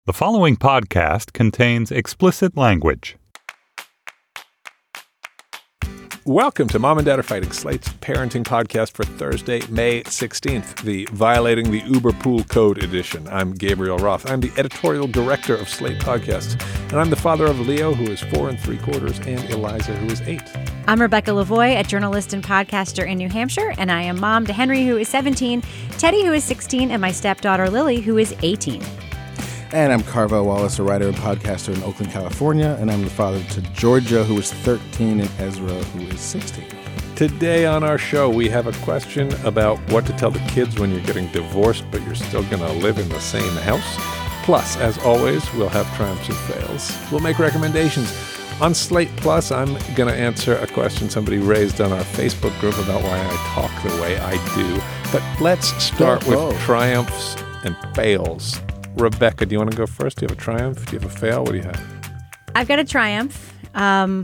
The following podcast contains explicit language. Welcome to Mom and Dad Are Fighting, Slate's parenting podcast for Thursday, May 16th, the Violating the Uber Pool Code edition. I'm Gabriel Roth. I'm the editorial director of Slate Podcasts, and I'm the father of Leo, who is 4 3/4, and Eliza, who is 8. I'm Rebecca Lavoie, a journalist and podcaster in New Hampshire, and I am mom to Henry, who is 17, Teddy, who is 16, and my stepdaughter, Lily, who is 18. And I'm Carvel Wallace, a writer and podcaster in Oakland, California, and I'm the father to Georgia, who is 13, and Ezra, who is 16. Today on our show, we have a question about what to tell the kids when you're getting divorced, but you're still going to live in the same house. Plus, as always, we'll have triumphs and fails. We'll make recommendations. On Slate Plus, I'm going to answer a question somebody raised on our Facebook group about why I talk the way I do. But let's start with triumphs and fails. Rebecca, do you want to go first? Do you have a triumph? Do you have a fail? What do you have? I've got a triumph, and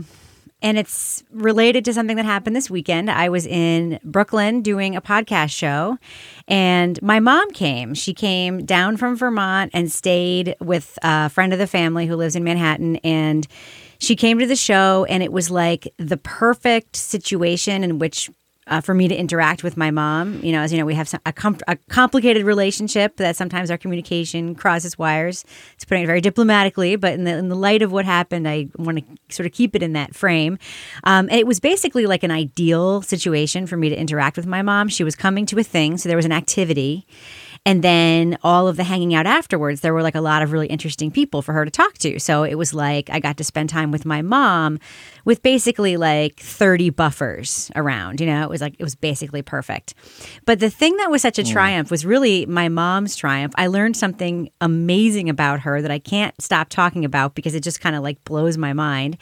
it's related to something that happened this weekend. I was in Brooklyn doing a podcast show, and my mom came. She came down from Vermont and stayed with a friend of the family who lives in Manhattan, and she came to the show, and it was like the perfect situation in which for me to interact with my mom. You know, as you know, we have a complicated relationship that sometimes our communication crosses wires. It's putting it very diplomatically, but in the light of what happened, I want to sort of keep it in that frame. It was basically like an ideal situation for me to interact with my mom. She was coming to a thing, so there was an activity. And then all of the hanging out afterwards, there were like a lot of really interesting people for her to talk to. So it was like I got to spend time with my mom with basically like 30 buffers around. You know, it was basically perfect. But the thing that was such a triumph was really my mom's triumph. I learned something amazing about her that I can't stop talking about because it just kind of like blows my mind.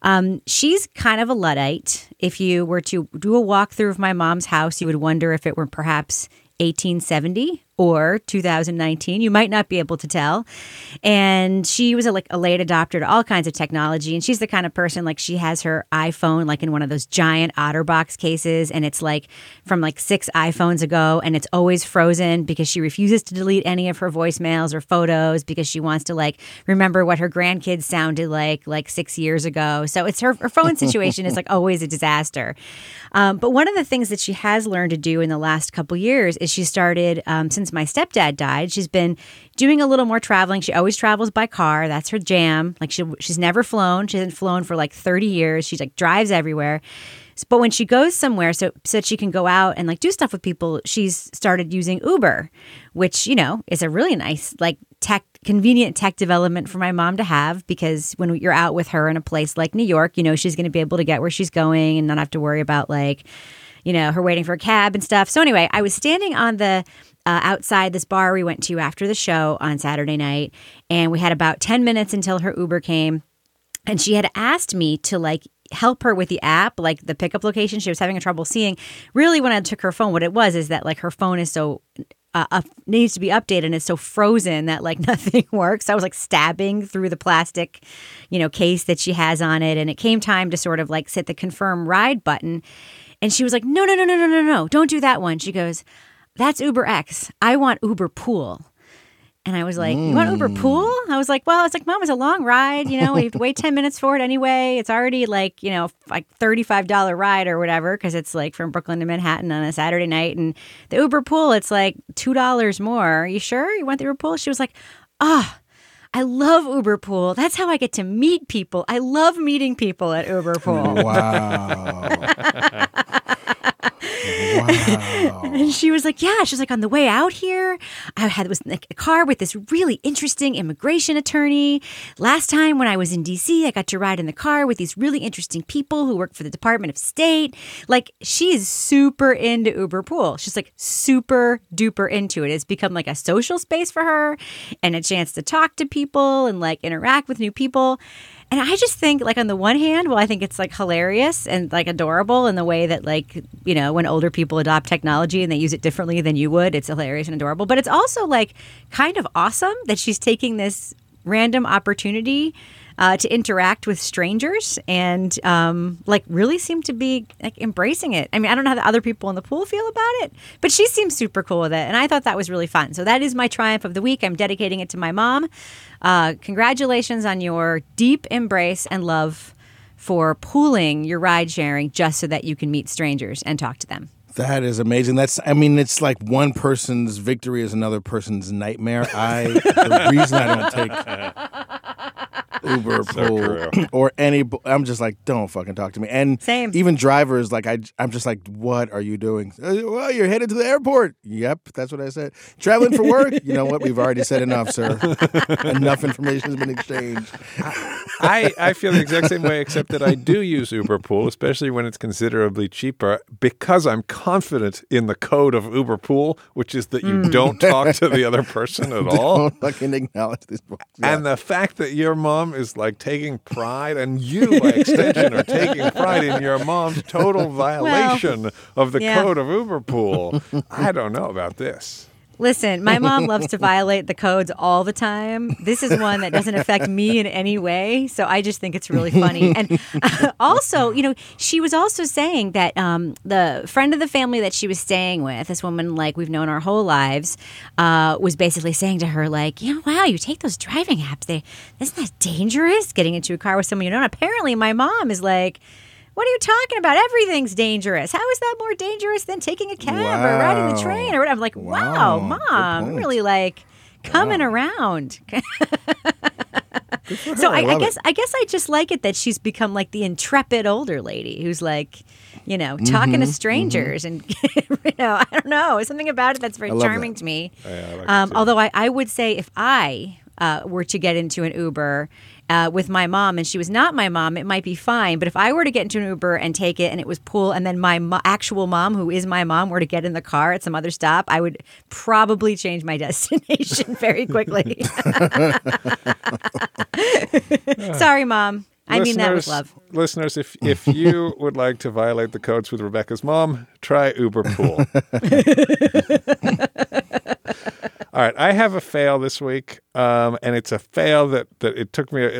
She's kind of a Luddite. If you were to do a walkthrough of my mom's house, you would wonder if it were perhaps 1870 or 2019. You might not be able to tell. And she was a late adopter to all kinds of technology. And she's the kind of person, like, she has her iPhone like in one of those giant OtterBox cases. And it's like from like 6 iPhones ago. And it's always frozen because she refuses to delete any of her voicemails or photos because she wants to like remember what her grandkids sounded like 6 years ago. So it's her phone situation is like always a disaster. But one of the things that she has learned to do in the last couple years is she started, since my stepdad died, she's been doing a little more traveling. She always travels by car. That's her jam. Like she's never flown. She hasn't flown for like 30 years. She's like drives everywhere. But when she goes somewhere so that she can go out and like do stuff with people, she's started using Uber, which, you know, is a really nice like convenient tech development for my mom to have, because when you're out with her in a place like New York, you know, she's going to be able to get where she's going and not have to worry about like, you know, her waiting for a cab and stuff. So anyway, I was standing on the outside this bar we went to after the show on Saturday night, and we had about 10 minutes until her Uber came, and she had asked me to like help her with the app, like the pickup location. She was having trouble seeing. Really, when I took her phone, what it was is that like her phone is so needs to be updated and it's so frozen that like nothing works. I was like stabbing through the plastic, you know, case that she has on it, and it came time to sort of like hit the confirm ride button. And she was like, no, don't do that one. She goes, that's Uber X. I want Uber Pool. And I was like, you want Uber Pool? I was like, well, it's like, Mom, it's a long ride. You know, we have to wait 10 minutes for it anyway. It's already like, you know, like $35 ride or whatever, because it's like from Brooklyn to Manhattan on a Saturday night. And the Uber Pool, it's like $2 more. Are you sure you want the Uber Pool? She was like, I love Uber Pool. That's how I get to meet people. I love meeting people at Uber Pool. Wow. And she was like, yeah, she's like, on the way out here, was like a car with this really interesting immigration attorney. Last time when I was in DC, I got to ride in the car with these really interesting people who work for the Department of State. Like, she is super into Uber Pool. She's like super duper into it. It's become like a social space for her and a chance to talk to people and like interact with new people. And I just think, like, on the one hand, well, I think it's like hilarious and like adorable in the way that, like, you know, when older people adopt technology and they use it differently than you would, it's hilarious and adorable. But it's also like kind of awesome that she's taking this random opportunity to interact with strangers and like really seem to be like embracing it. I mean, I don't know how the other people in the pool feel about it, but she seems super cool with it. And I thought that was really fun. So that is my triumph of the week. I'm dedicating it to my mom. Congratulations on your deep embrace and love for pooling your ride sharing just so that you can meet strangers and talk to them. That is amazing. It's like one person's victory is another person's nightmare. The reason I don't take Uber, Pool, or any, I'm just like, don't fucking talk to me. And Same. Even drivers, like I'm just like, what are you doing? Well, you're headed to the airport. Yep, that's what I said. Traveling for work? You know what? We've already said enough, sir. Enough information has been exchanged. I feel the exact same way, except that I do use Uber Pool, especially when it's considerably cheaper, because I'm confident in the code of Uber Pool, which is that you don't talk to the other person at all. Don't fucking acknowledge this. Yeah. And the fact that your mom is like taking pride, and you by extension are taking pride in your mom's total violation of the code of Uber Pool. I don't know about this. Listen, my mom loves to violate the codes all the time. This is one that doesn't affect me in any way. So I just think it's really funny. And also, you know, she was also saying that the friend of the family that she was staying with, this woman like we've known our whole lives, was basically saying to her like, you know, wow, you take those driving apps. Isn't that dangerous getting into a car with someone you don't know? Apparently my mom is like, what are you talking about? Everything's dangerous. How is that more dangerous than taking a cab or riding the train or whatever? I'm like, wow, Mom, really like coming around. So I guess I just like it that she's become like the intrepid older lady who's like, you know, talking to strangers and, you know, I don't know. There's something about it that's very charming to me. Yeah, I like although I would say if I were to get into an Uber with my mom and she was not my mom, it might be fine. But if I were to get into an Uber and take it and it was Pool and then my actual mom, who is my mom, were to get in the car at some other stop, I would probably change my destination very quickly. Sorry, Mom. I mean that with love. Listeners, if you would like to violate the codes with Rebecca's mom, try Uber Pool. All right, I have a fail this week, and it's a fail that it took me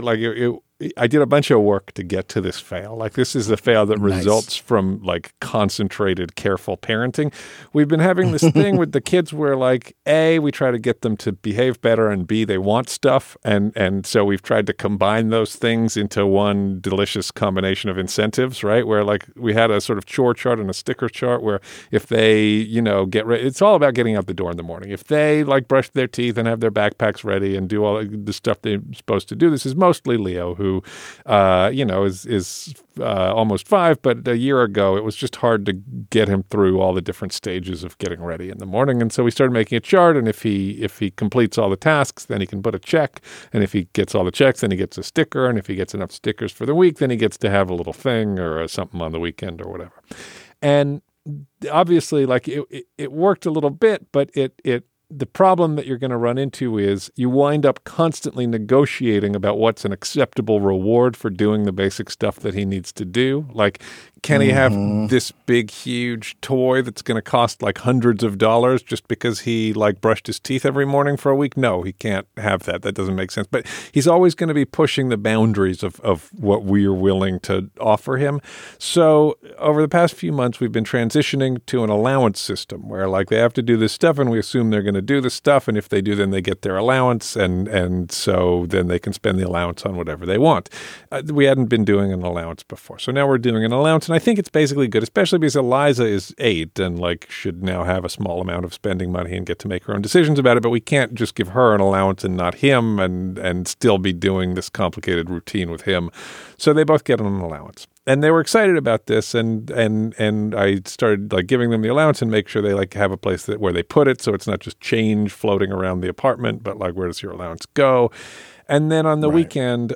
I did a bunch of work to get to this fail. Like, this is a fail that results from, like, concentrated, careful parenting. We've been having this thing with the kids where, like, A, we try to get them to behave better, and B, they want stuff. And so we've tried to combine those things into one delicious combination of incentives, right? Where, like, we had a sort of chore chart and a sticker chart where if they, you know, get ready, it's all about getting out the door in the morning. If they, like, brush their teeth and have their backpacks ready and do all the stuff they're supposed to do, this is mostly Leo, who you know, is almost 5, but a year ago it was just hard to get him through all the different stages of getting ready in the morning. And so we started making a chart, and if he completes all the tasks, then he can put a check. And if he gets all the checks, then he gets a sticker. And if he gets enough stickers for the week, then he gets to have a little thing or something on the weekend or whatever. And obviously, like, it worked a little bit, but the problem that you're going to run into is you wind up constantly negotiating about what's an acceptable reward for doing the basic stuff that he needs to do. Like, can he have this big, huge toy that's going to cost like hundreds of dollars just because he like brushed his teeth every morning for a week? No, he can't have that. That doesn't make sense. But he's always going to be pushing the boundaries of what we're willing to offer him. So over the past few months, we've been transitioning to an allowance system where like they have to do this stuff and we assume they're going to do this stuff. And if they do, then they get their allowance. And so then they can spend the allowance on whatever they want. We hadn't been doing an allowance before. So now we're doing an allowance. And I think it's basically good, especially because Eliza is 8 and like should now have a small amount of spending money and get to make her own decisions about it. But we can't just give her an allowance and not him and still be doing this complicated routine with him. So they both get an allowance. And they were excited about this, and I started like giving them the allowance and make sure they like have a place where they put it, so it's not just change floating around the apartment, but like where does your allowance go? And then on the weekend,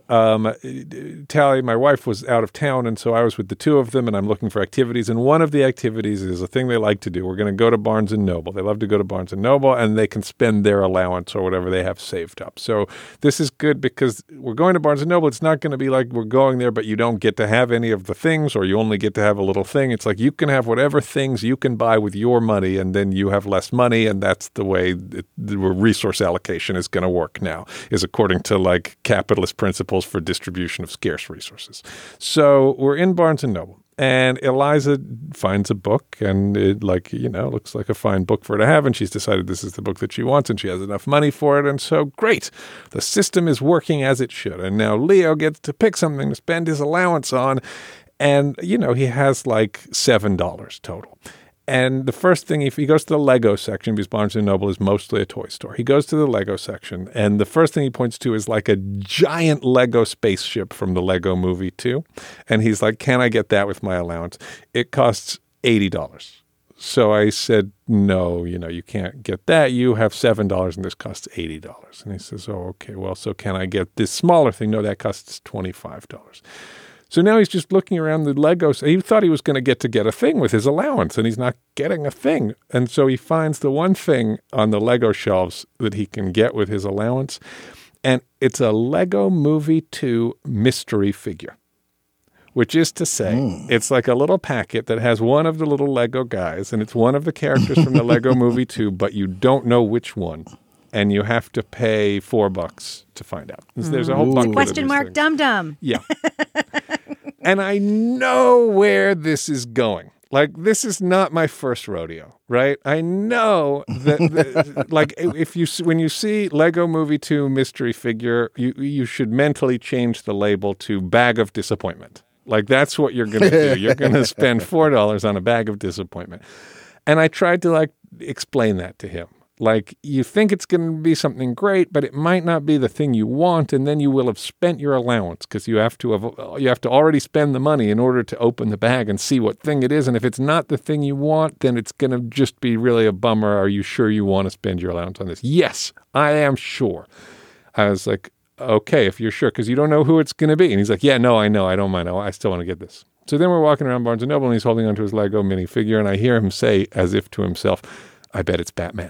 Tally, my wife, was out of town, and so I was with the two of them, and I'm looking for activities. And one of the activities is a thing they like to do. We're going to go to Barnes & Noble. They love to go to Barnes & Noble, and they can spend their allowance or whatever they have saved up. So this is good because we're going to Barnes & Noble. It's not going to be like we're going there, but you don't get to have any of the things, or you only get to have a little thing. It's like you can have whatever things you can buy with your money, and then you have less money, and that's the way the resource allocation is going to work now, is according to like capitalist principles for distribution of scarce resources. So we're in Barnes & Noble. And Eliza finds a book, and it looks like a fine book for her to have, and she's decided this is the book that she wants, and she has enough money for it, and so great. The system is working as it should, and now Leo gets to pick something to spend his allowance on, and, he has like $7 total. And the first thing, if he goes to the Lego section, because Barnes & Noble is mostly a toy store, he goes to the Lego section, and the first thing he points to is like a giant Lego spaceship from the Lego Movie 2. And he's like, can I get that with my allowance? It costs $80. So I said, no, you can't get that. You have $7 and this costs $80. And he says, oh, okay, well, so can I get this smaller thing? No, that costs $25. So now he's just looking around the Legos. He thought he was going to get a thing with his allowance, and he's not getting a thing. And so he finds the one thing on the Lego shelves that he can get with his allowance, and it's a Lego Movie 2 mystery figure, which is to say it's like a little packet that has one of the little Lego guys, and it's one of the characters from the Lego Movie 2, but you don't know which one. And you have to pay $4 to find out. There's a whole bucket question mark Dum Dum. Yeah. And I know where this is going. Like, this is not my first rodeo, right? I know that, like, when you see Lego Movie 2 mystery figure, you should mentally change the label to bag of disappointment. Like, that's what you're going to do. You're going to spend $4 on a bag of disappointment. And I tried to, explain that to him. Like, you think it's going to be something great, but it might not be the thing you want, and then you will have spent your allowance because you have to already spend the money in order to open the bag and see what thing it is. And if it's not the thing you want, then it's going to just be really a bummer. Are you sure you want to spend your allowance on this? Yes, I am sure. I was like, okay, if you're sure, because you don't know who it's going to be. And he's like, yeah, no, I know. I don't mind. I still want to get this. So then we're walking around Barnes & Noble, and he's holding onto his Lego minifigure, and I hear him say, as if to himself, I bet it's Batman.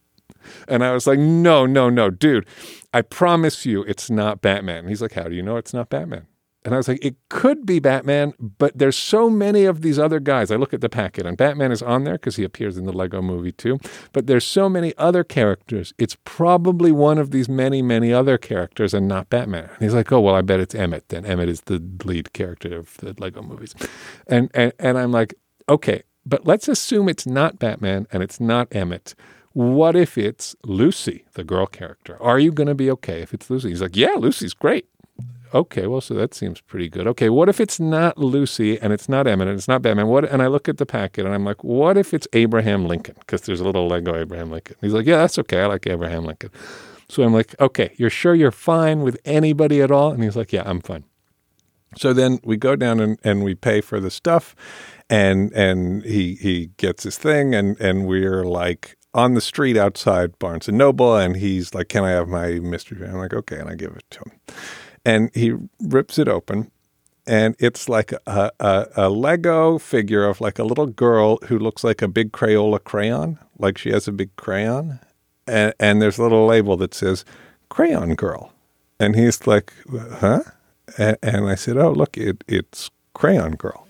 And I was like, no, dude, I promise you it's not Batman. And he's like, how do you know it's not Batman? And I was like, it could be Batman, but there's so many of these other guys. I look at the packet, and Batman is on there because he appears in the Lego Movie 2. But there's so many other characters. It's probably one of these many, many other characters and not Batman. And he's like, oh, well, I bet it's Emmett then. Emmett is the lead character of the Lego movies. And I'm like, okay, but let's assume it's not Batman and it's not Emmett. What if it's Lucy, the girl character? Are you going to be okay if it's Lucy? He's like, yeah, Lucy's great. Okay, well, so that seems pretty good. Okay, what if it's not Lucy and it's not Emmett and it's not Batman? And I look at the packet and I'm like, what if it's Abraham Lincoln? Because there's a little Lego Abraham Lincoln. He's like, yeah, that's okay. I like Abraham Lincoln. So I'm like, okay, you're sure you're fine with anybody at all? And he's like, yeah, I'm fine. So then we go down and we pay for the stuff, and he gets his thing, and we're like on the street outside Barnes & Noble, and he's like, can I have my mystery fan? I'm like, okay, and I give it to him. And he rips it open, and it's like a Lego figure of like a little girl who looks like a big Crayola crayon, like she has a big crayon, and there's a little label that says Crayon Girl. And he's like, huh? And I said, oh, look, it's Crayon Girl.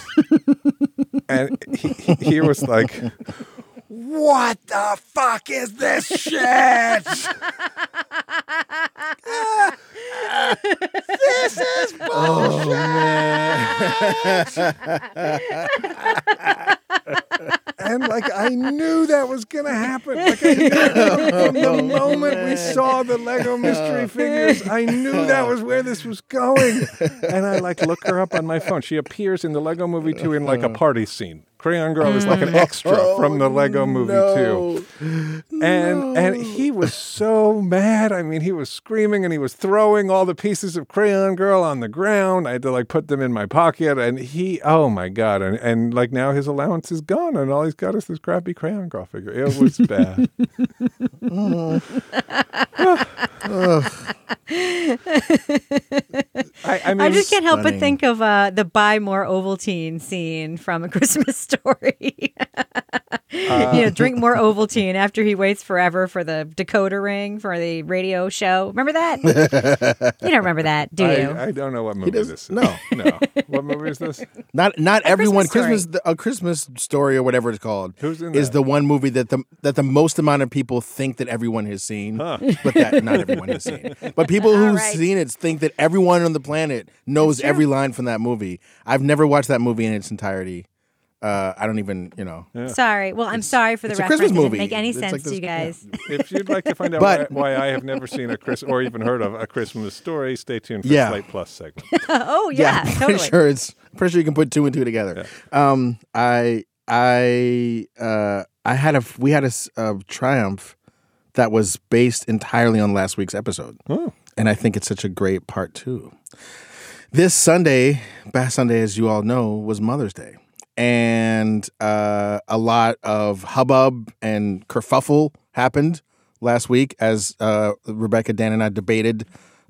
And he was like, what the fuck is this shit? This is bullshit. Oh, man. And like, I knew that was going to happen. Like, I knew from the moment we saw the Lego mystery figures, I knew that was where this was going. And I like look her up on my phone. She appears in the Lego Movie 2 in like a party scene. Crayon Girl is like an extra from the Lego Movie 2. And he was so mad. I mean, he was screaming and he was throwing all the pieces of Crayon Girl on the ground. I had to like put them in my pocket, and oh my God. And like now his allowance is gone and all he's got is this crappy Crayon Girl figure. It was bad. I mean, I just can't help but stunning. think of the buy more Ovaltine scene from A Christmas Story. Drink more Ovaltine after he waits forever for the decoder ring for the radio show. Remember that? You don't remember that, do you? I don't know what movie does- this is. no. No. What movie is this? Not everyone. Christmas Story. A Christmas Story or whatever it's called Who's in is that? the one movie that the most amount of people think that everyone has seen, but that not everyone has seen. But people who've right. seen it think that everyone on the planet knows true. every line from that movie. I've never watched that movie in its entirety. I don't even, Sorry. Well, I'm sorry for the it's a reference. Christmas It movie. didn't make any It's sense like to you this- guys. If you'd like to find out But- why I have never seen or even heard of A Christmas Story, stay tuned for Yeah. Slate Plus segment. Oh, yeah, I'm totally. pretty sure you can put two and two together. We had a Triumph that was based entirely on last week's episode, and I think it's such a great part too. This Sunday, past Sunday, as you all know, was Mother's Day, and a lot of hubbub and kerfuffle happened last week as Rebecca, Dan, and I debated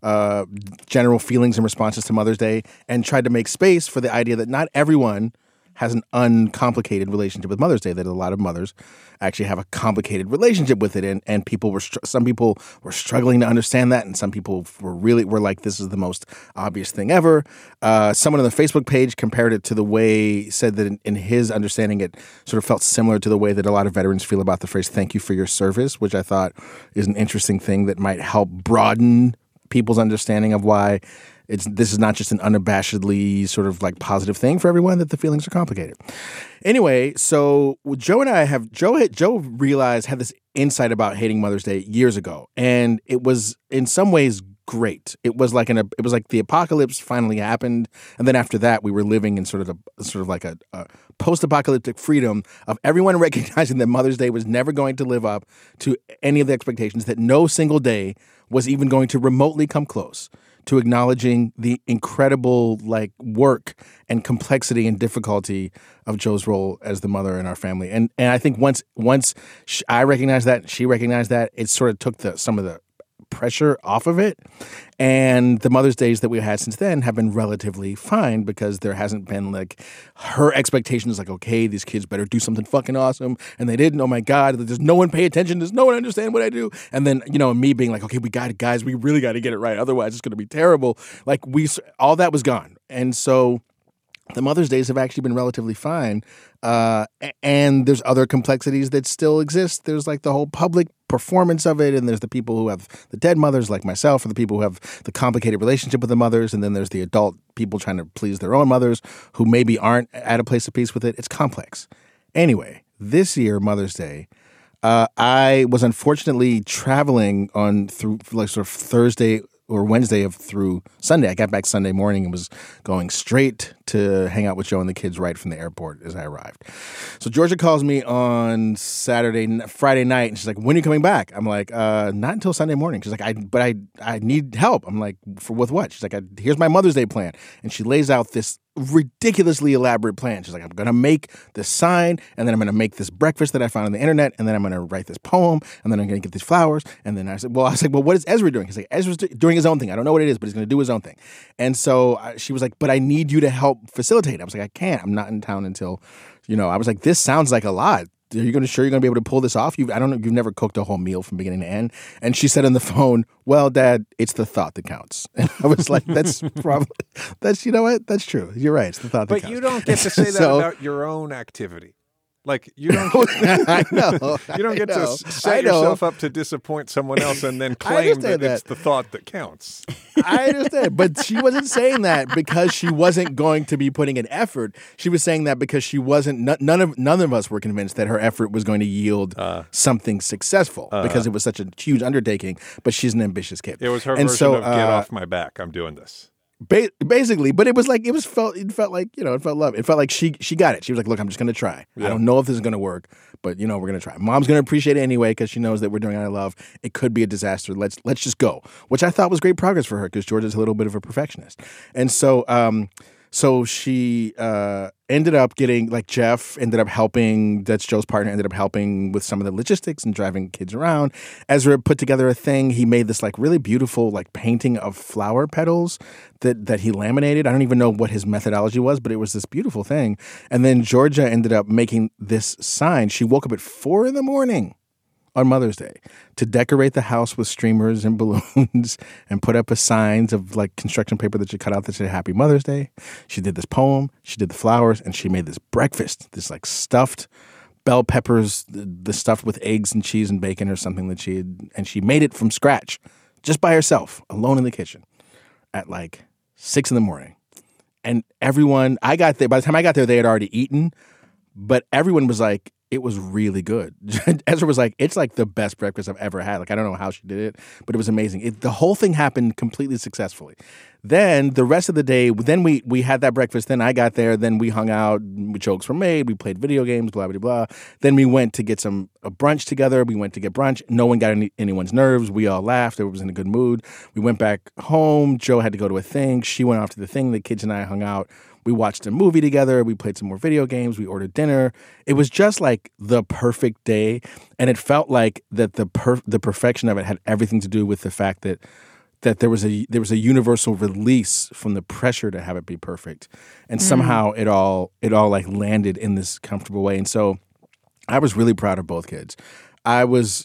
general feelings and responses to Mother's Day and tried to make space for the idea that not everyone has an uncomplicated relationship with Mother's Day, that a lot of mothers actually have a complicated relationship with it. And people were, some people were struggling to understand that. And some people were like, this is the most obvious thing ever. Someone on the Facebook page compared it to the way, said that in his understanding, it sort of felt similar to the way that a lot of veterans feel about the phrase, thank you for your service, which I thought is an interesting thing that might help broaden people's understanding of why this is not just an unabashedly sort of like positive thing for everyone, that the feelings are complicated. Anyway, so Joe and I Joe realized, had this insight about hating Mother's Day years ago, and it was in some ways great. It was like the apocalypse finally happened, and then after that we were living in sort of like a post-apocalyptic freedom of everyone recognizing that Mother's Day was never going to live up to any of the expectations, that no single day was even going to remotely come close to acknowledging the incredible work and complexity and difficulty of Joe's role as the mother in our family. And I think once I recognized that, she recognized that, it sort of took some of the pressure off of it. And the Mother's Days that we've had since then have been relatively fine, because there hasn't been her expectations okay, these kids better do something fucking awesome. And they didn't. Oh my God, does no one pay attention? Does no one understand what I do? And then, me being okay, we got it, guys. We really got to get it right. Otherwise it's going to be terrible. All that was gone. And so the Mother's Days have actually been relatively fine. And there's other complexities that still exist. There's the whole public performance of it, and there's the people who have the dead mothers like myself, and the people who have the complicated relationship with the mothers, and then there's the adult people trying to please their own mothers who maybe aren't at a place of peace with it. It's complex. Anyway, this year, Mother's Day, I was unfortunately traveling through sort of Thursday or Wednesday through Sunday. I got back Sunday morning and was going straight to hang out with Joe and the kids right from the airport as I arrived. So Georgia calls me on Friday night, and she's like, when are you coming back? I'm like, not until Sunday morning. She's like, I need help. I'm like, with what? She's like, here's my Mother's Day plan. And she lays out this ridiculously elaborate plan. She's like, I'm going to make this sign, and then I'm going to make this breakfast that I found on the internet, and then I'm going to write this poem, and then I'm going to get these flowers. And then I said, well, what is Ezra doing? He's like, Ezra's doing his own thing. I don't know what it is, but he's going to do his own thing. And so she was like, but I need you to help facilitate. I was like, I can't. I'm not in town until, I was like, this sounds like a lot. Are you going to be able to pull this off? I don't know. You've never cooked a whole meal from beginning to end. And she said on the phone, well, Dad, it's the thought that counts. And I was like, you know what? That's true. You're right. It's the thought that counts. But you don't get to say that about your own activity. You don't get, I know. You don't get to I set know. yourself up to disappoint someone else and then claim that it's the thought that counts. I understand, but she wasn't saying that because she wasn't going to be putting an effort. She was saying that because she wasn't. None of us were convinced that her effort was going to yield something successful, because it was such a huge undertaking. But she's an ambitious kid. It was her version of "Get off my back, I'm doing this." Basically, but it felt like it felt love. It felt like she got it. She was like, look, I'm just going to try. Yeah. I don't know if this is going to work, but we're going to try. Mom's going to appreciate it anyway because she knows that we're doing it out of love. It could be a disaster. Let's just go, which I thought was great progress for her because Georgia's a little bit of a perfectionist. And so So she ended up getting, like, Jeff ended up helping, that's Joe's partner, ended up helping with some of the logistics and driving kids around. Ezra put together a thing. He made this, like, really beautiful, like, painting of flower petals that he laminated. I don't even know what his methodology was, but it was this beautiful thing. And then Georgia ended up making this sign. She woke up at 4 a.m. on Mother's Day to decorate the house with streamers and balloons and put up signs of, like, construction paper that she cut out that said Happy Mother's Day. She did this poem, she did the flowers, and she made this breakfast, this, like, stuffed bell peppers, the stuffed with eggs and cheese and bacon or something that and she made it from scratch, just by herself, alone in the kitchen at, like, 6 a.m. And everyone, by the time I got there, they had already eaten, but everyone was like, it was really good. Ezra was like, it's like the best breakfast I've ever had. Like, I don't know how she did it, but it was amazing. The whole thing happened completely successfully. Then the rest of the day, then we had that breakfast. Then I got there. Then we hung out. Jokes were made. We played video games, blah, blah, blah. Then we went to get a brunch together. We went to get brunch. No one got anyone's nerves. We all laughed. Everyone was in a good mood. We went back home. Joe had to go to a thing. She went off to the thing. The kids and I hung out. We watched a movie together. We played some more video games. We ordered dinner. It was just like the perfect day. And it felt like that the perfection of it had everything to do with the fact that there was a universal release from the pressure to have it be perfect. And somehow it all like landed in this comfortable way. And so I was really proud of both kids. I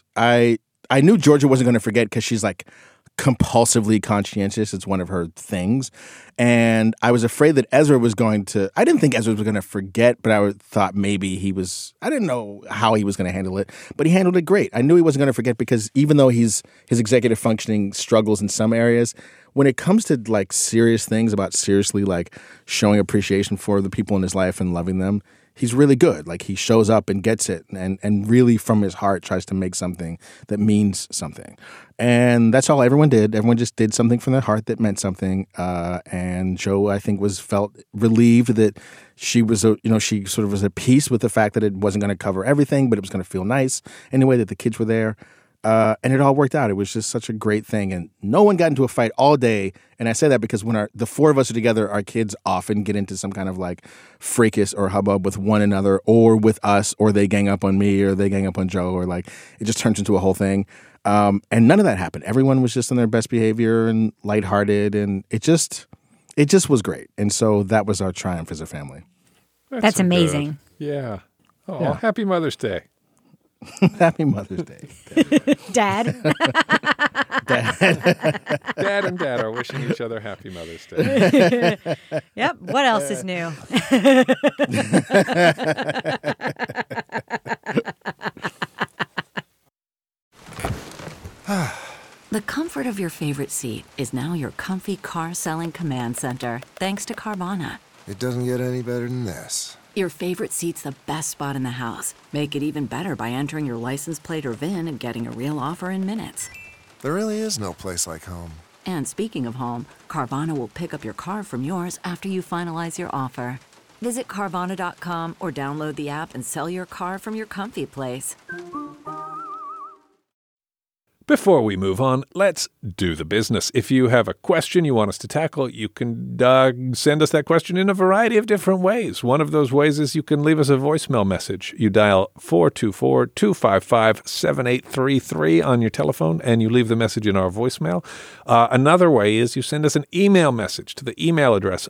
knew Georgia wasn't going to forget because she's like compulsively conscientious. It's one of her things. And I was afraid that Ezra was going to, I didn't think Ezra was going to forget, but I thought maybe I didn't know how he was going to handle it, but he handled it great. I knew he wasn't going to forget because even though his executive functioning struggles in some areas, when it comes to, like, serious things about seriously, like, showing appreciation for the people in his life and loving them, he's really good. Like, he shows up and gets it and really from his heart tries to make something that means something. And that's all everyone did. Everyone just did something from their heart that meant something. And Joe, I think, felt relieved that she was, she sort of was at peace with the fact that it wasn't going to cover everything, but it was going to feel nice anyway, that the kids were there. And it all worked out. It was just such a great thing. And no one got into a fight all day. And I say that because when the four of us are together, our kids often get into some kind of, like, fracas or hubbub with one another or with us, or they gang up on me or they gang up on Joe, or, like, it just turns into a whole thing. And none of that happened. Everyone was just on their best behavior and lighthearted. And it just was great. And so that was our triumph as a family. That's so amazing. Good. Yeah. Oh, Yeah. Happy Mother's Day. Happy Mother's Day. Dad. Dad and Dad are wishing each other Happy Mother's Day. Yep. What else is new? The comfort of your favorite seat is now your comfy car selling command center, thanks to Carvana. It doesn't get any better than this. Your favorite seat's the best spot in the house. Make it even better by entering your license plate or VIN and getting a real offer in minutes. There really is no place like home. And speaking of home, Carvana will pick up your car from yours after you finalize your offer. Visit Carvana.com or download the app and sell your car from your comfy place. Before we move on, let's do the business. If you have a question you want us to tackle, you can send us that question in a variety of different ways. One of those ways is you can leave us a voicemail message. You dial 424-255-7833 on your telephone, and you leave the message in our voicemail. Another way is you send us an email message to the email address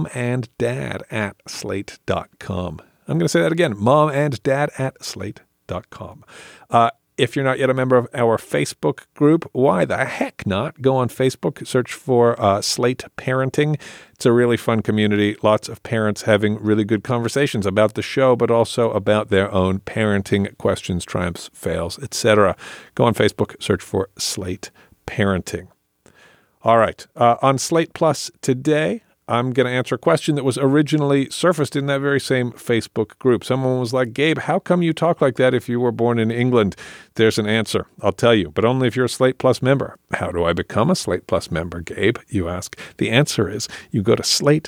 momanddad@slate.com. I'm going to say that again, momanddad@slate.com. If you're not yet a member of our Facebook group, why the heck not? Go on Facebook, search for Slate Parenting. It's a really fun community. Lots of parents having really good conversations about the show, but also about their own parenting questions, triumphs, fails, etc. Go on Facebook, search for Slate Parenting. All right. On Slate Plus today, I'm going to answer a question that was originally surfaced in that very same Facebook group. Someone was like, Gabe, how come you talk like that if you were born in England? There's an answer. I'll tell you, but only if you're a Slate Plus member. How do I become a Slate Plus member, Gabe? You ask. The answer is you go to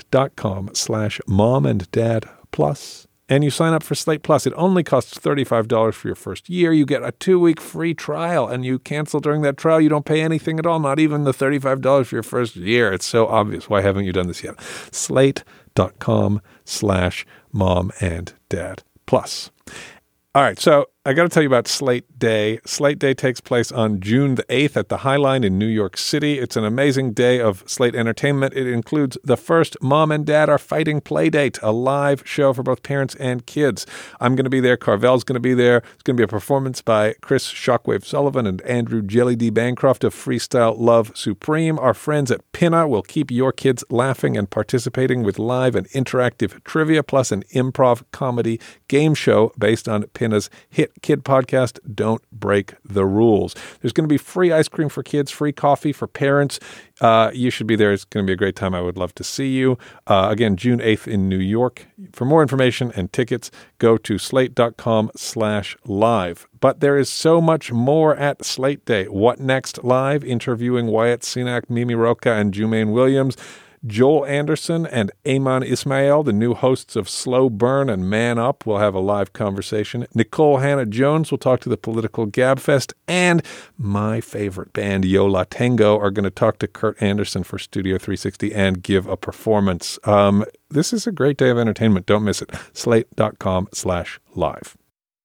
slate.com/momanddadplus. And you sign up for Slate Plus. It only costs $35 for your first year. You get a 2-week free trial, and you cancel during that trial. You don't pay anything at all, not even the $35 for your first year. It's so obvious. Why haven't you done this yet? Slate.com/momanddadplus. slate.com/mom-and-dad-plus. All right, so I got to tell you about Slate Day. Slate Day takes place on June the 8th at the High Line in New York City. It's an amazing day of Slate entertainment. It includes the first Mom and Dad Are Fighting Playdate, a live show for both parents and kids. I'm going to be there. Carvel's going to be there. It's going to be a performance by Chris Shockwave Sullivan and Andrew Jelly D. Bancroft of Freestyle Love Supreme. Our friends at Pinna will keep your kids laughing and participating with live and interactive trivia, plus an improv comedy game show based on Pinna's hit kid podcast, Don't Break the Rules. There's going to be free ice cream for kids, free coffee for parents. You should be there. It's going to be a great time. I would love to see you. Again, June 8th in New York. For more information and tickets, go to slate.com/live. But there is so much more at Slate Day. What Next Live, interviewing Wyatt Cenac, Mimi Roca, and Jumaine Williams. Joel Anderson and Ayman Ismail, the new hosts of Slow Burn and Man Up, will have a live conversation. Nicole Hannah-Jones will talk to the Political Gabfest. And my favorite band, Yo La Tengo, are going to talk to Kurt Anderson for Studio 360 and give a performance. This is a great day of entertainment. Don't miss it. Slate.com/live.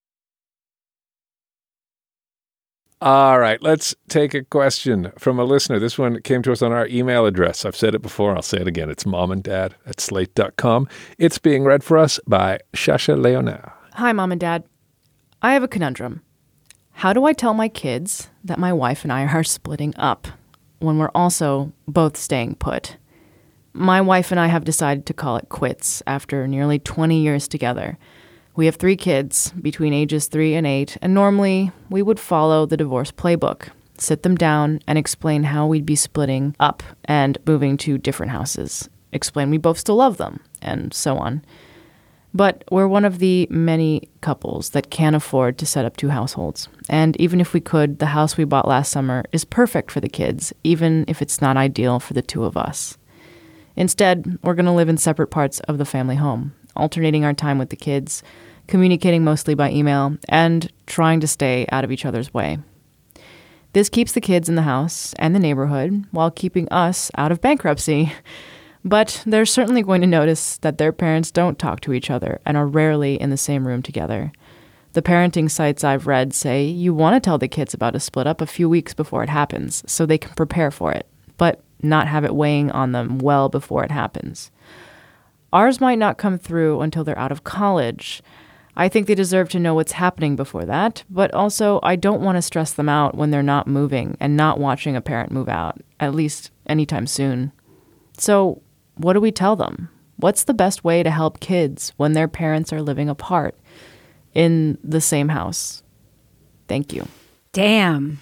All right, let's take a question from a listener. This one came to us on our email address. I've said it before. I'll say it again. It's momanddad@slate.com. It's being read for us by Shasha Leonard. Hi, Mom and Dad. I have a conundrum. How do I tell my kids that my wife and I are splitting up when we're also both staying put? My wife and I have decided to call it quits after nearly 20 years together. We have 3 kids between ages 3 and 8, and normally we would follow the divorce playbook, sit them down and explain how we'd be splitting up and moving to different houses, explain we both still love them, and so on. But we're one of the many couples that can't afford to set up 2 households. And even if we could, the house we bought last summer is perfect for the kids, even if it's not ideal for the 2 of us. Instead, we're going to live in separate parts of the family home, alternating our time with the kids, communicating mostly by email, and trying to stay out of each other's way. This keeps the kids in the house and the neighborhood while keeping us out of bankruptcy. But they're certainly going to notice that their parents don't talk to each other and are rarely in the same room together. The parenting sites I've read say you want to tell the kids about a split up a few weeks before it happens so they can prepare for it, but not have it weighing on them well before it happens. Ours might not come through until they're out of college. I think they deserve to know what's happening before that, but also I don't want to stress them out when they're not moving and not watching a parent move out, at least anytime soon. So, what do we tell them? What's the best way to help kids when their parents are living apart in the same house? Thank you. Damn.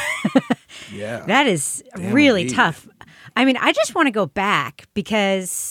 Yeah. That is Damn really indeed. tough. I mean, I just want to go back because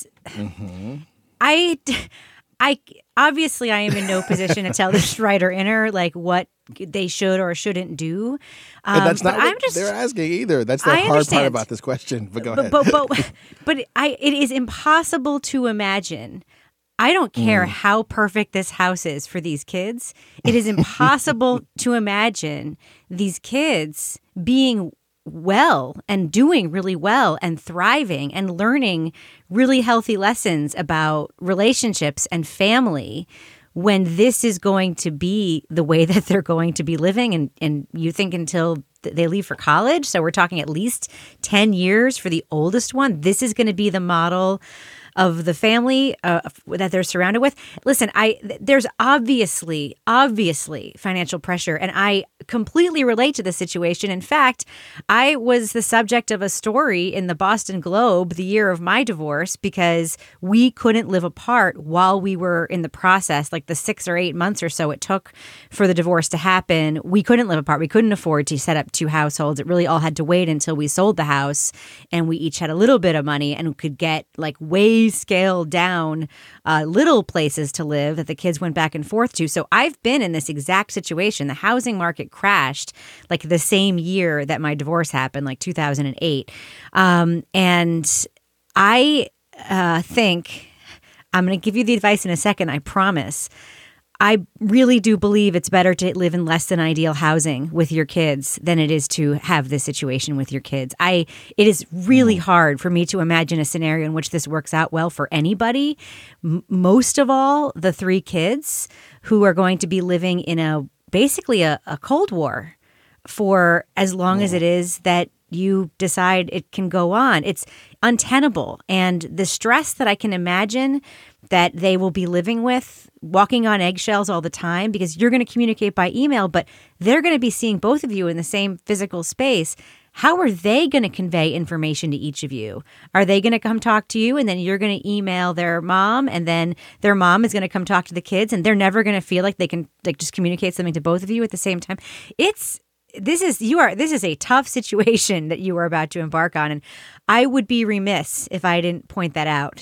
I obviously I am in no position to tell this writer inner like what they should or shouldn't do. And that's not but what they're asking either. That's the I hard understand. part about this question. But go ahead. But it is impossible to imagine. I don't care how perfect this house is for these kids. It is impossible to imagine these kids being well and doing really well and thriving and learning really healthy lessons about relationships and family when this is going to be the way that they're going to be living. And you think until they leave for college. So we're talking at least 10 years for the oldest one. This is going to be the model of the family that they're surrounded with. Listen, there's obviously financial pressure, and I completely relate to the situation. In fact, I was the subject of a story in the Boston Globe the year of my divorce because we couldn't live apart while we were in the process, like the 6 or 8 months or so it took for the divorce to happen. We couldn't live apart. We couldn't afford to set up 2 households. It really all had to wait until we sold the house, and we each had a little bit of money and could get like way scaled down little places to live that the kids went back and forth to. So I've been in this exact situation. The housing market crashed like the same year that my divorce happened, like 2008. And I think I'm going to give you the advice in a second, I promise. I really do believe it's better to live in less than ideal housing with your kids than it is to have this situation with your kids. It is really hard for me to imagine a scenario in which this works out well for anybody. Most of all, the 3 kids who are going to be living in basically a Cold War for as long as it is that you decide it can go on. It's untenable. And the stress that I can imagine that they will be living with, walking on eggshells all the time, because you're going to communicate by email, but they're going to be seeing both of you in the same physical space. How are they going to convey information to each of you? Are they going to come talk to you and then you're going to email their mom, and then their mom is going to come talk to the kids, and they're never going to feel like they can just communicate something to both of you at the same time? This is a tough situation that you are about to embark on, and I would be remiss if I didn't point that out.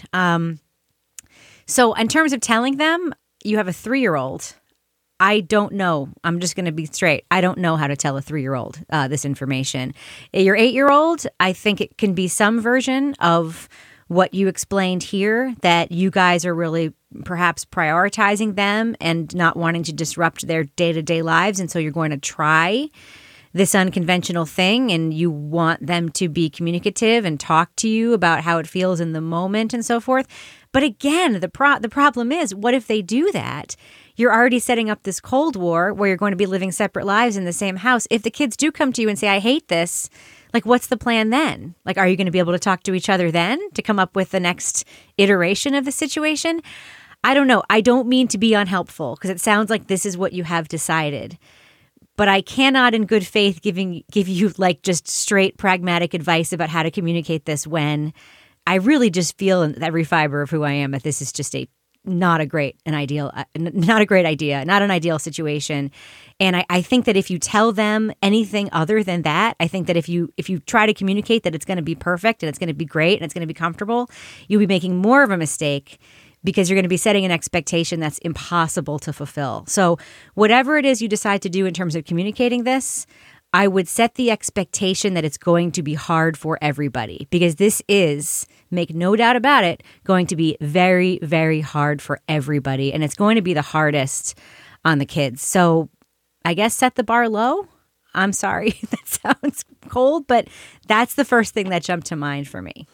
So in terms of telling them, you have a 3-year-old. I don't know. I'm just going to be straight. I don't know how to tell a 3-year-old this information. Your 8-year-old, I think it can be some version of what you explained here, that you guys are really perhaps prioritizing them and not wanting to disrupt their day-to-day lives. And so you're going to try this unconventional thing, and you want them to be communicative and talk to you about how it feels in the moment and so forth. But again, the problem is, what if they do that? You're already setting up this Cold War where you're going to be living separate lives in the same house. If the kids do come to you and say, I hate this, like, what's the plan then? Like, are you going to be able to talk to each other then to come up with the next iteration of the situation? I don't know. I don't mean to be unhelpful, because it sounds like this is what you have decided. But I cannot in good faith give you like just straight pragmatic advice about how to communicate this, when I really just feel in every fiber of who I am that this is just not a great idea, not an ideal situation. And I think that if you tell them anything other than that, I think that if you try to communicate that it's going to be perfect and it's going to be great and it's going to be comfortable, you'll be making more of a mistake, because you're going to be setting an expectation that's impossible to fulfill. So whatever it is you decide to do in terms of communicating this, I would set the expectation that it's going to be hard for everybody, because this is, make no doubt about it, going to be very, very hard for everybody. And it's going to be the hardest on the kids. So I guess set the bar low. I'm sorry, that sounds cold, but that's the first thing that jumped to mind for me.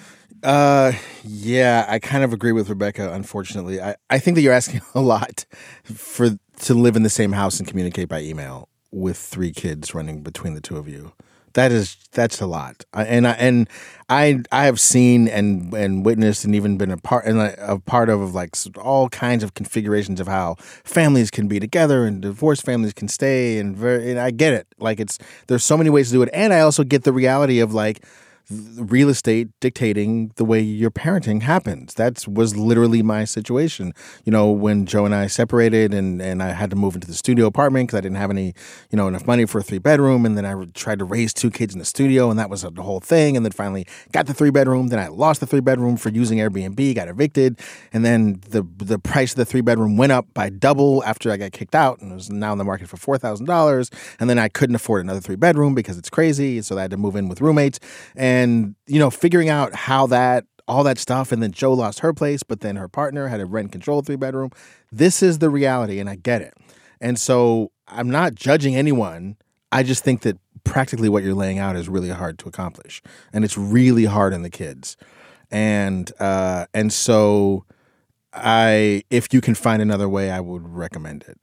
Yeah, I kind of agree with Rebecca, unfortunately. I think that you're asking a lot to live in the same house and communicate by email with 3 kids running between the 2 of you. That's a lot. I have seen and witnessed and even been a part of like all kinds of configurations of how families can be together and divorced families can stay, and I get it. Like, there's so many ways to do it, and I also get the reality of like real estate dictating the way your parenting happens. That was literally my situation. You know, when Joe and I separated and I had to move into the studio apartment because I didn't have any, enough money for a 3-bedroom. And then I tried to raise 2 kids in the studio, and that was the whole thing. And then finally got the 3-bedroom. Then I lost the 3-bedroom for using Airbnb, got evicted. And then the price of the 3-bedroom went up by double after I got kicked out, and it was now in the market for $4,000. And then I couldn't afford another 3-bedroom because it's crazy. So I had to move in with roommates. And, figuring out how all that stuff, and then Joe lost her place, but then her partner had a rent-controlled 3-bedroom. This is the reality, and I get it. And so I'm not judging anyone. I just think that practically what you're laying out is really hard to accomplish, and it's really hard on the kids. And so if you can find another way, I would recommend it.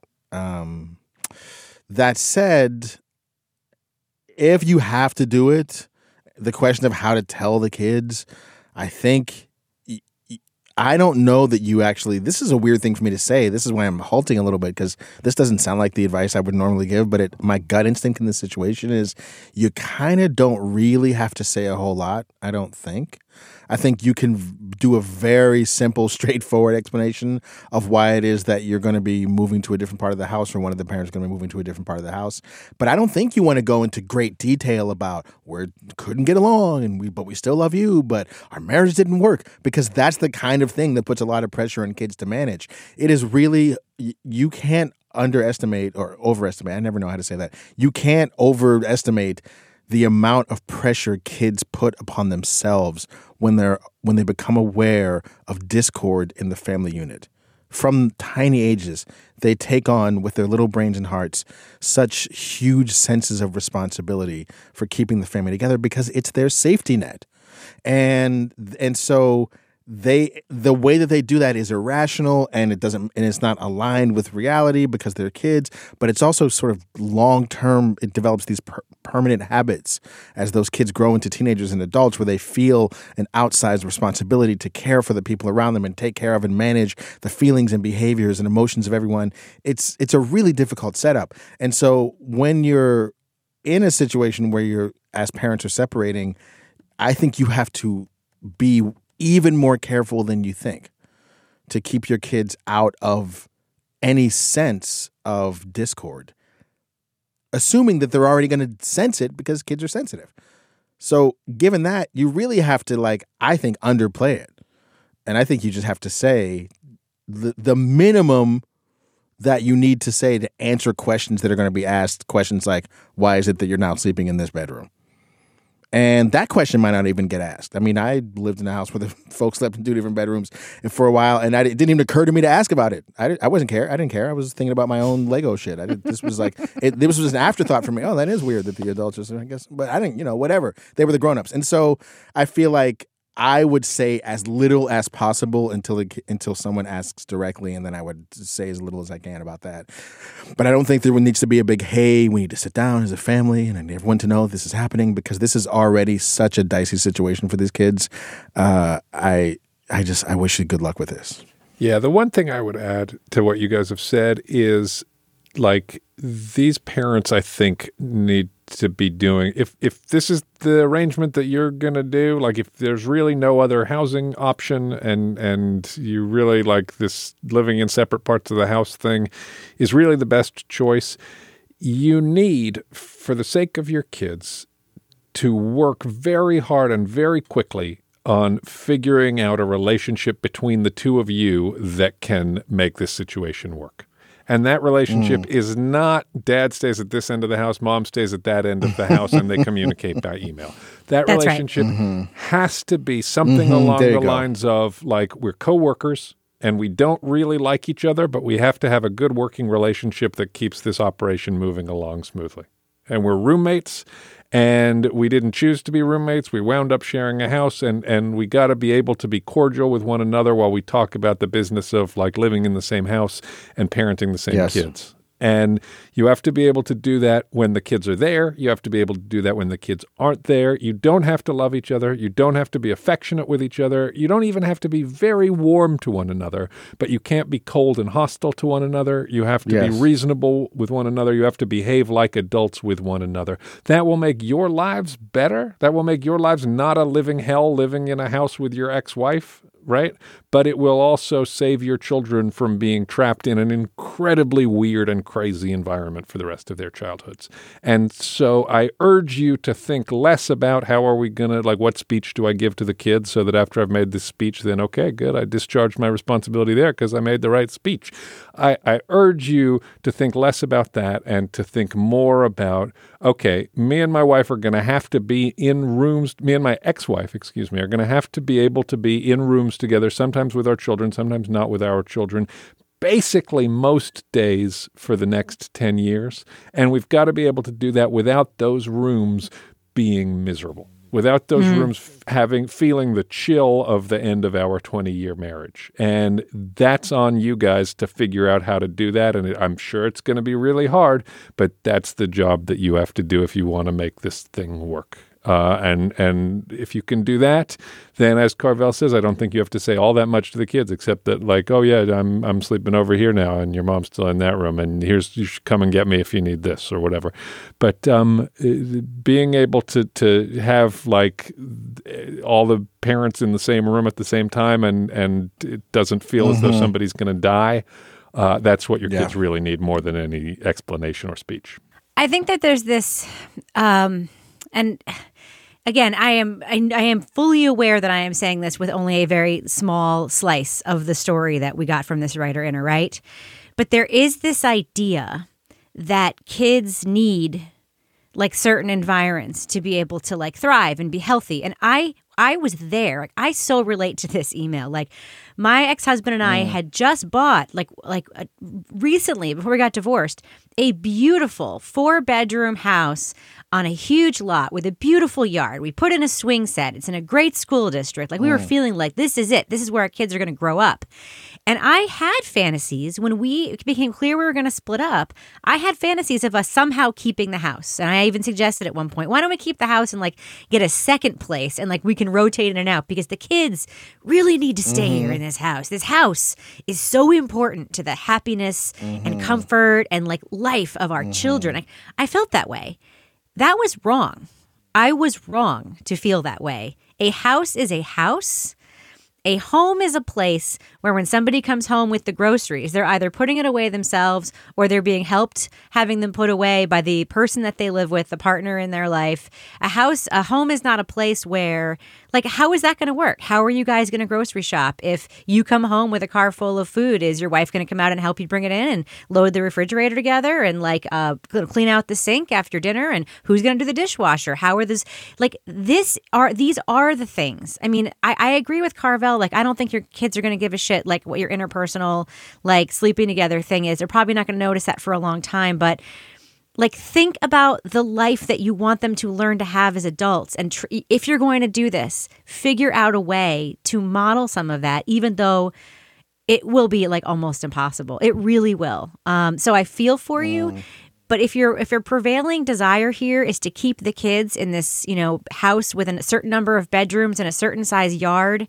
That said, if you have to do it, the question of how to tell the kids, I think, I don't know that you actually, this is a weird thing for me to say. This is why I'm halting a little bit, because this doesn't sound like the advice I would normally give, but my gut instinct in this situation is you kind of don't really have to say a whole lot, I don't think. I think you can do a very simple, straightforward explanation of why it is that you're going to be moving to a different part of the house, or one of the parents is going to be moving to a different part of the house. But I don't think you want to go into great detail about we couldn't get along, but we still love you, but our marriage didn't work, because that's the kind of thing that puts a lot of pressure on kids to manage. It is really, you can't underestimate or overestimate. I never know how to say that. You can't overestimate the amount of pressure kids put upon themselves when they become aware of discord in the family unit. from tiny ages, they take on, with their little brains and hearts, such huge senses of responsibility for keeping the family together because it's their safety net. And so the way that they do that is irrational, and it's not aligned with reality because they're kids, but it's also sort of long-term. It develops these permanent habits as those kids grow into teenagers and adults where they feel an outsized responsibility to care for the people around them and take care of and manage the feelings and behaviors and emotions of everyone. It's a really difficult setup. And so when you're in a situation where you're, as parents, are separating, I think you have to be even more careful than you think to keep your kids out of any sense of discord, assuming that they're already going to sense it because kids are sensitive. So given that, you really have to, I think, underplay it. And I think you just have to say the minimum that you need to say to answer questions that are going to be asked, questions like, why is it that you're now sleeping in this bedroom? And that question might not even get asked. I mean, I lived in a house where the folks slept in 2 different bedrooms and for a while, and it didn't even occur to me to ask about it. I didn't care. I was thinking about my own Lego shit. This was an afterthought for me. Oh, that is weird that the adults are, I guess. But I didn't, whatever. They were the grown-ups. And so I feel like I would say as little as possible until someone asks directly, and then I would say as little as I can about that. But I don't think there needs to be a big, hey, we need to sit down as a family and I need everyone to know this is happening, because this is already such a dicey situation for these kids. I wish you good luck with this. Yeah, the one thing I would add to what you guys have said is, these parents, I think, need to be doing, if this is the arrangement that you're going to do, if there's really no other housing option and you really like this living in separate parts of the house thing is really the best choice, you need, for the sake of your kids, to work very hard and very quickly on figuring out a relationship between the two of you that can make this situation work. And that relationship is not dad stays at this end of the house, mom stays at that end of the house, and they communicate by email. That's relationship has to be something along the lines of, we're coworkers and we don't really like each other, but we have to have a good working relationship that keeps this operation moving along smoothly. And we're roommates, and we didn't choose to be roommates. We wound up sharing a house, and we got to be able to be cordial with one another while we talk about the business of living in the same house and parenting the same kids. And you have to be able to do that when the kids are there. You have to be able to do that when the kids aren't there. You don't have to love each other. You don't have to be affectionate with each other. You don't even have to be very warm to one another, but you can't be cold and hostile to one another. You have to be reasonable with one another. You have to behave like adults with one another. That will make your lives better. That will make your lives not a living hell living in a house with your ex-wife, right? But it will also save your children from being trapped in an incredibly weird and crazy environment for the rest of their childhoods. And so I urge you to think less about how are we going to, what speech do I give to the kids so that after I've made this speech, then, okay, good, I discharged my responsibility there because I made the right speech. I urge you to think less about that and to think more about, okay, me and my wife are going to have to be in rooms, me and my ex-wife, are going to have to be able to be in rooms together, sometimes with our children, sometimes not with our children, basically most days for the next 10 years. And we've got to be able to do that without those rooms being miserable, without those rooms feeling the chill of the end of our 20-year marriage. And that's on you guys to figure out how to do that. And I'm sure it's going to be really hard, but that's the job that you have to do if you want to make this thing work. And if you can do that, then as Carvel says, I don't think you have to say all that much to the kids, except that oh yeah, I'm sleeping over here now, and your mom's still in that room, and you should come and get me if you need this or whatever. But being able to have all the parents in the same room at the same time, and it doesn't feel as though somebody's going to die. That's what your kids really need more than any explanation or speech. I think that there's this, and again, I am fully aware that I am saying this with only a very small slice of the story that we got from this writer in her, right? But there is this idea that kids need certain environs to be able to thrive and be healthy. And I I was there. Like, I so relate to this email. Like, my ex-husband and I had just bought, recently, before we got divorced, a beautiful 4-bedroom house on a huge lot with a beautiful yard. We put in a swing set. It's in a great school district. Like, we were feeling like this is it. This is where our kids are going to grow up. And I had fantasies when it became clear we were going to split up. I had fantasies of us somehow keeping the house. And I even suggested at one point, why don't we keep the house and like get a second place and like we can rotate in and out because the kids really need to stay here in this house. This house is so important to the happiness and comfort and like life of our children. I felt that way. That was wrong. I was wrong to feel that way. A house is a house. A home is a place where when somebody comes home with the groceries, they're either putting it away themselves or they're being helped having them put away by the person that they live with, the partner in their life. A home is not a place where, like, how is that going to work? How are you guys going to grocery shop? If you come home with a car full of food, is your wife going to come out and help you bring it in and load the refrigerator together and clean out the sink after dinner? And who's going to do the dishwasher? How are these these are the things. I mean, I agree with Carvel. Like, I don't think your kids are going to give a shit like what your interpersonal, like, sleeping together thing is. They're probably not going to notice that for a long time. But, like, think about the life that you want them to learn to have as adults. And if you're going to do this, figure out a way to model some of that, even though it will be, like, almost impossible. It really will. So I feel for you. But if your prevailing desire here is to keep the kids in this, house with a certain number of bedrooms and a certain size yard,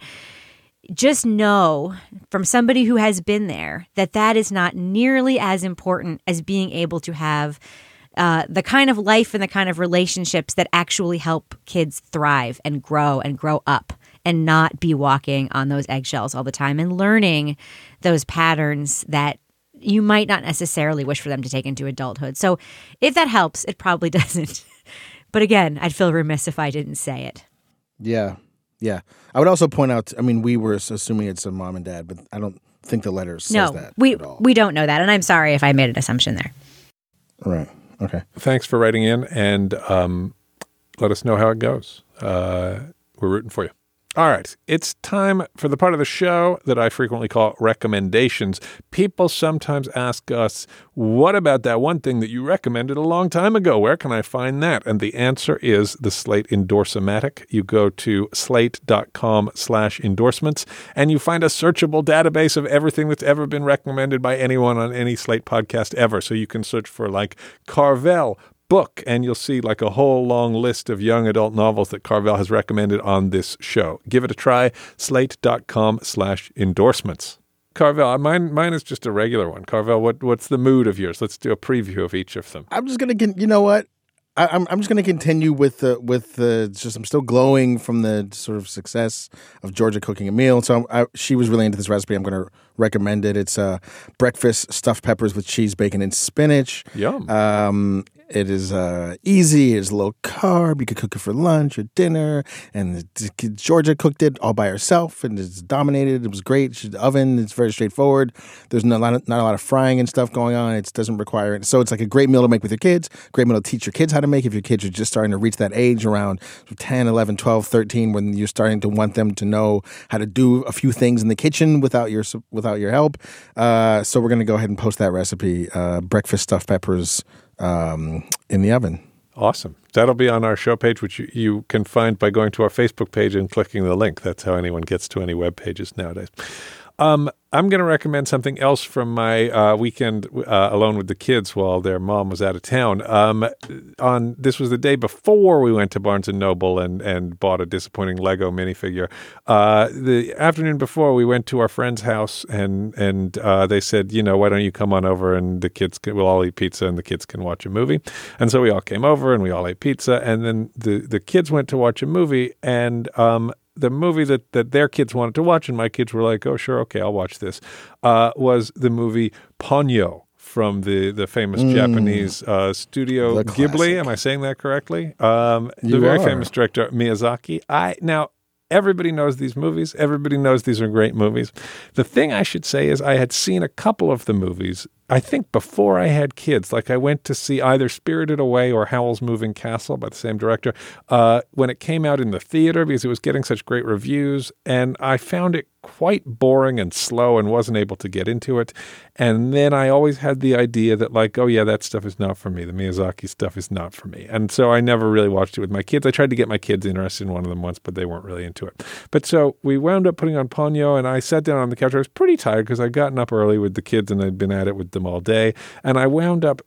just know from somebody who has been there that is not nearly as important as being able to have the kind of life and the kind of relationships that actually help kids thrive and grow up and not be walking on those eggshells all the time and learning those patterns that you might not necessarily wish for them to take into adulthood. So if that helps, it probably doesn't. But again, I'd feel remiss if I didn't say it. Yeah. Yeah. I would also point out, I mean, we were assuming it's a mom and dad, but I don't think the letter says that at all. We don't know that. And I'm sorry if I made an assumption there. Right. Okay. Thanks for writing in and let us know how it goes. We're rooting for you. All right. It's time for the part of the show that I frequently call recommendations. People sometimes ask us, what about that one thing that you recommended a long time ago? Where can I find that? And the answer is the Slate Endorsomatic. You go to slate.com/endorsements and you find a searchable database of everything that's ever been recommended by anyone on any Slate podcast ever. So you can search for like Carvel book, and you'll see like a whole long list of young adult novels that Carvel has recommended on this show. Give it a try, slate.com/endorsements. Carvel, mine is just a regular one. Carvel, what's the mood of yours? Let's do a preview of each of them. I'm just going to, you know what? I'm just going to continue with the just I'm still glowing from the sort of success of Georgia cooking a meal. So she was really into this recipe. I'm going to recommend it. It's breakfast stuffed peppers with cheese, bacon, and spinach. Yum. It is easy. It's low carb. You could cook it for lunch or dinner. And Georgia cooked it all by herself, and it's dominated. It was great. The oven. It's very straightforward. There's not a lot of frying and stuff going on. It doesn't require it. So it's like a great meal to make with your kids. Great meal to teach your kids how to make if your kids are just starting to reach that age around 10, 11, 12, 13, when you're starting to want them to know how to do a few things in the kitchen without your help. So we're going to go ahead and post that recipe, breakfast stuffed peppers in the oven. Awesome. That'll be on our show page, which you can find by going to our Facebook page and clicking the link. That's how anyone gets to any web pages nowadays. I'm going to recommend something else from my weekend alone with the kids while their mom was out of town. This was the day before we went to Barnes & Noble and bought a disappointing Lego minifigure. The afternoon before, we went to our friend's house and they said, why don't you come on over and the kids we'll all eat pizza and the kids can watch a movie. And so we all came over and we all ate pizza. And then the kids went to watch a movie, and the movie that their kids wanted to watch, and my kids were like, oh, sure, okay, I'll watch this, was the movie Ponyo from the famous Japanese studio Ghibli. Am I saying that correctly? The very famous director, Miyazaki. Now, Everybody knows these movies. Everybody knows these are great movies. The thing I should say is I had seen a couple of the movies, I think before I had kids. Like I went to see either Spirited Away or Howl's Moving Castle by the same director when it came out in the theater because it was getting such great reviews. And I found it quite boring and slow and wasn't able to get into it. And then I always had the idea that like, oh yeah, that stuff is not for me. The Miyazaki stuff is not for me. And so I never really watched it with my kids. I tried to get my kids interested in one of them once, but they weren't really into it. But so we wound up putting on Ponyo, and I sat down on the couch. I was pretty tired because I'd gotten up early with the kids and I'd been at it with them all day. And I wound up,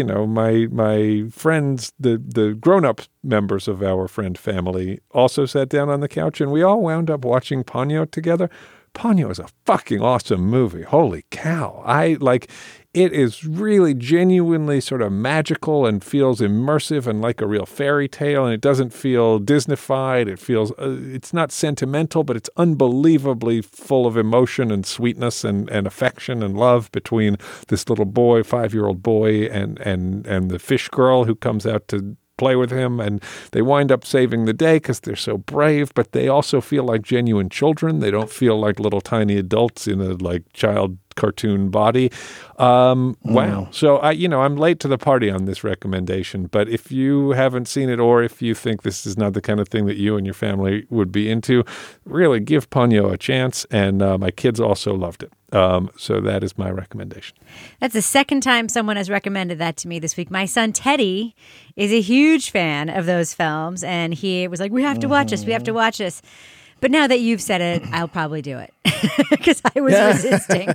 my friends, the grown-up members of our friend family also sat down on the couch, and we all wound up watching Ponyo together. Ponyo is a fucking awesome movie. Holy cow. It is really genuinely sort of magical and feels immersive and like a real fairy tale, and it doesn't feel Disney-fied. It feels, it's not sentimental, but it's unbelievably full of emotion and sweetness and affection and love between this little boy, 5-year-old boy, and the fish girl who comes out to play with him, and they wind up saving the day because they're so brave, but they also feel like genuine children. They don't feel like little tiny adults in a like child cartoon body. Wow. So I'm late to the party on this recommendation, but if you haven't seen it or if you think this is not the kind of thing that you and your family would be into, really give Ponyo a chance. And my kids also loved it. So that is my recommendation. That's the second time someone has recommended that to me this week. My son Teddy is a huge fan of those films, and he was like, we have to watch this. We have to watch this. But now that you've said it, I'll probably do it because I was resisting.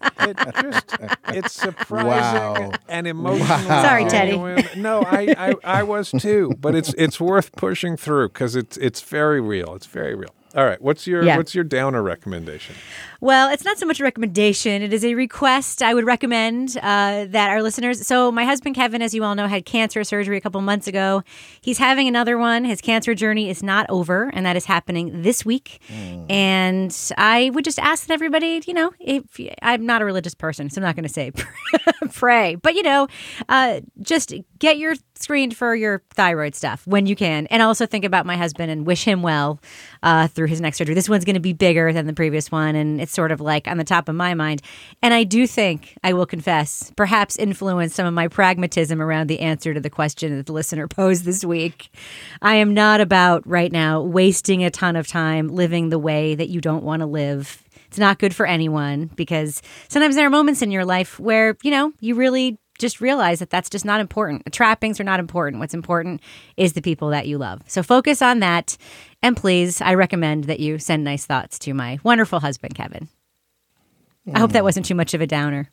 It's surprising and emotional. Wow. Sorry, Teddy. No, I was too, but it's worth pushing through because it's very real. It's very real. All right, what's your downer recommendation? Well, it's not so much a recommendation. It is a request. I would recommend that our listeners. So my husband, Kevin, as you all know, had cancer surgery a couple months ago. He's having another one. His cancer journey is not over, and that is happening this week. And I would just ask that everybody, if I'm not a religious person, so I'm not going to say pray. But, just get your screened for your thyroid stuff when you can. And also think about my husband and wish him well through his next surgery. This one's going to be bigger than the previous one, and it's sort of like on the top of my mind. And I do think, I will confess, perhaps influenced some of my pragmatism around the answer to the question that the listener posed this week. I am not about right now wasting a ton of time living the way that you don't want to live. It's not good for anyone because sometimes there are moments in your life where, you really just realize that that's just not important. The trappings are not important. What's important is the people that you love. So focus on that. And please, I recommend that you send nice thoughts to my wonderful husband, Kevin. I hope that wasn't too much of a downer.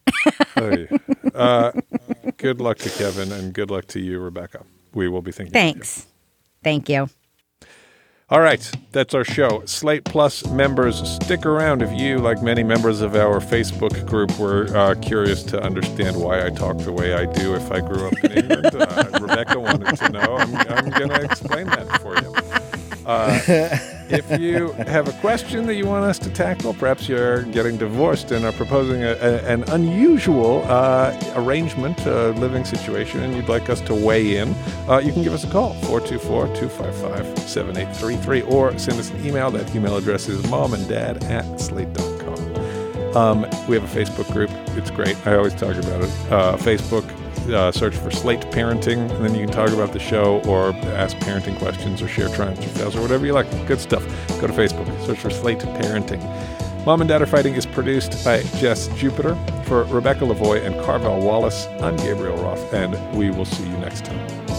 Good luck to Kevin and good luck to you, Rebecca. We will be thinking Thanks. of you. Thank you. All right, that's our show. Slate Plus members, stick around if you, like many members of our Facebook group, were curious to understand why I talk the way I do if I grew up in England. Rebecca wanted to know. I'm going to explain that for you. If you have a question that you want us to tackle, perhaps you're getting divorced and are proposing an unusual arrangement, living situation, and you'd like us to weigh in, you can give us a call, 424-255-7833, or send us an email. That email address is momanddad@slate.com. We have a Facebook group. It's great. I always talk about it. Facebook. Search for Slate Parenting, and then you can talk about the show or ask parenting questions or share triumphs or fails or whatever you like. Good stuff. Go to Facebook. Search for Slate Parenting. Mom and Dad Are Fighting is produced by Jess Jupiter. For Rebecca Lavoie and Carvel Wallace, I'm Gabriel Roth, and we will see you next time.